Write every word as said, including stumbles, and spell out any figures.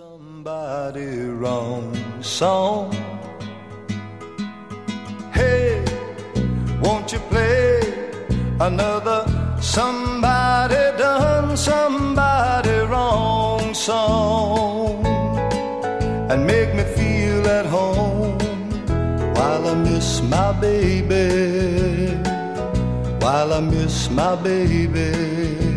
Somebody wrong song. Hey, won't you play another somebody done somebody wrong song and make me feel at home while I miss my baby, while I miss my baby.